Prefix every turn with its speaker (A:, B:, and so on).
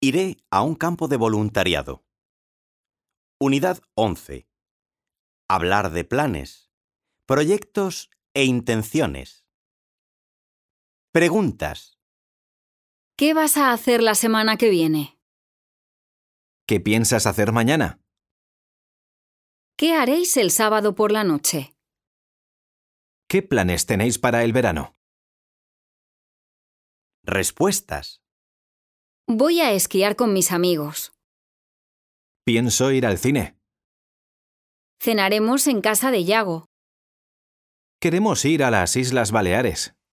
A: Iré a un campo de voluntariado. Unidad 11. Hablar de planes, proyectos e intenciones. Preguntas.
B: ¿Qué vas a hacer la semana que viene?
C: ¿Qué piensas hacer mañana?
B: ¿Qué haréis el sábado por la noche?
C: ¿Qué planes tenéis para el verano?
A: Respuestas.
B: Voy a esquiar con mis amigos.
C: Pienso ir al cine.
B: Cenaremos en casa de Yago.
C: Queremos ir a las Islas Baleares.